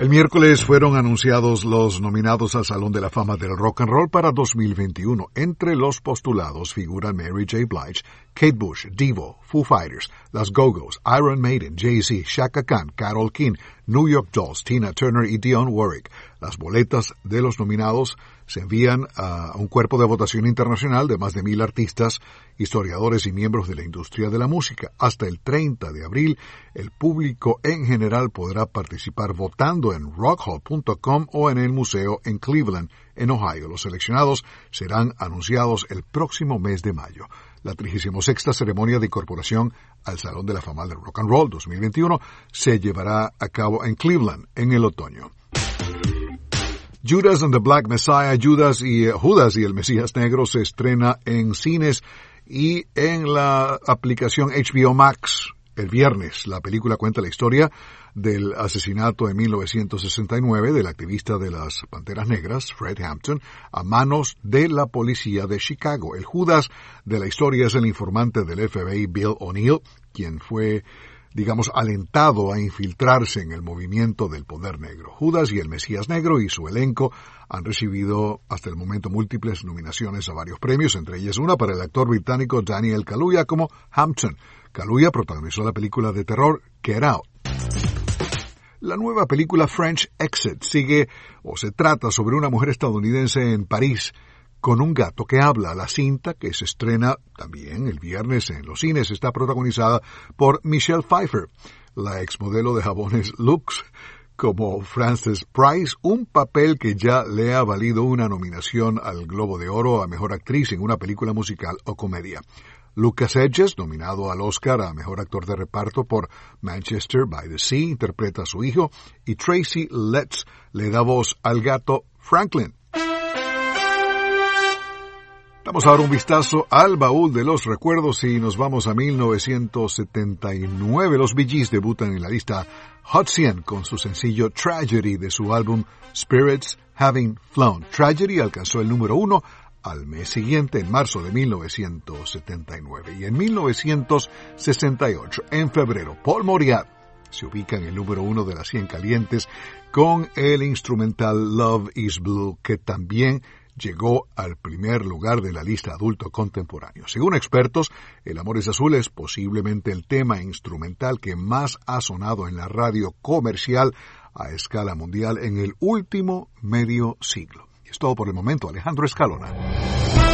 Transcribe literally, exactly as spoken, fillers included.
El miércoles fueron anunciados los nominados al Salón de la Fama del Rock and Roll para dos mil veintiuno. Entre los postulados figuran Mary J. Blige, Kate Bush, Devo, Foo Fighters, Las Go-Go's, Iron Maiden, Jay-Z, Chaka Khan, Carole King, New York Dolls, Tina Turner y Dionne Warwick. Las boletas de los nominados se envían a un cuerpo de votación internacional de más de mil artistas, historiadores y miembros de la industria de la música. Hasta el treinta de abril, el público en general podrá participar votando en rock hall punto com o en el museo en Cleveland, en Ohio. Los seleccionados serán anunciados el próximo mes de mayo. La trigésima sexta ceremonia de incorporación al Salón de la Fama del Rock and Roll dos mil veintiuno se llevará a cabo en Cleveland en el otoño. Judas and the Black Messiah, Judas y, uh, Judas y el Mesías Negro se estrena en cines y en la aplicación H B O Max el viernes. La película cuenta la historia del asesinato en mil novecientos sesenta y nueve del activista de las Panteras Negras, Fred Hampton, a manos de la policía de Chicago. El Judas de la historia es el informante del F B I, Bill O'Neill, quien fue, digamos, alentado a infiltrarse en el movimiento del poder negro. Judas y el Mesías Negro y su elenco han recibido hasta el momento múltiples nominaciones a varios premios, entre ellas una para el actor británico Daniel Kaluuya como Hampton. Kaluuya protagonizó la película de terror Get Out. La nueva película French Exit sigue o se trata sobre una mujer estadounidense en París con un gato que habla. La cinta, que se estrena también el viernes en los cines, está protagonizada por Michelle Pfeiffer, la exmodelo de jabones Lux, como Frances Price, un papel que ya le ha valido una nominación al Globo de Oro a Mejor Actriz en una película musical o comedia. Lucas Hedges, nominado al Oscar a Mejor Actor de Reparto por Manchester by the Sea, interpreta a su hijo, y Tracy Letts le da voz al gato Franklin. Damos ahora un vistazo al baúl de los recuerdos y nos vamos a mil novecientos setenta y nueve. Los Bee Gees debutan en la lista Hot cien con su sencillo Tragedy de su álbum Spirits Having Flown. Tragedy alcanzó el número uno al mes siguiente, en marzo de mil novecientos setenta y nueve. Y en mil novecientos sesenta y ocho, en febrero, Paul Mauriat se ubica en el número uno de las cien calientes con el instrumental Love is Blue, que también llegó al primer lugar de la lista adulto contemporáneo. Según expertos, El amor es azul es posiblemente el tema instrumental que más ha sonado en la radio comercial a escala mundial en el último medio siglo. Y es todo por el momento. Alejandro Escalona.